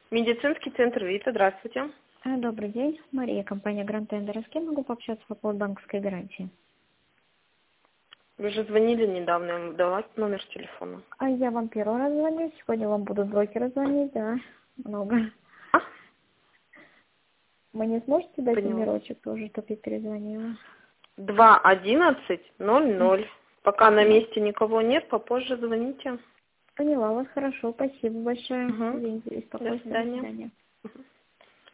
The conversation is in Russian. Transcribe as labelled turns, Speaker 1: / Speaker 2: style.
Speaker 1: Медицинский центр ВИТА, здравствуйте.
Speaker 2: Добрый день, Мария, компания Гранд Тендер. С кем могу пообщаться по поводу банковской гарантии?
Speaker 1: Вы же звонили недавно, я вам дала номер телефона.
Speaker 2: А я вам первый раз звоню, сегодня вам будут брокеры звонить, да, много.
Speaker 1: А?
Speaker 2: Вы не сможете дать
Speaker 1: Поняла.
Speaker 2: номерочек тоже, чтобы я перезвонила?
Speaker 1: 2-11-00. Пока на месте никого нет, попозже звоните.
Speaker 2: Поняла вас, хорошо, спасибо большое.
Speaker 1: Угу.
Speaker 2: Извините,
Speaker 1: До
Speaker 2: беспокойство, до
Speaker 1: свидания.
Speaker 2: свидания.
Speaker 1: Мгм.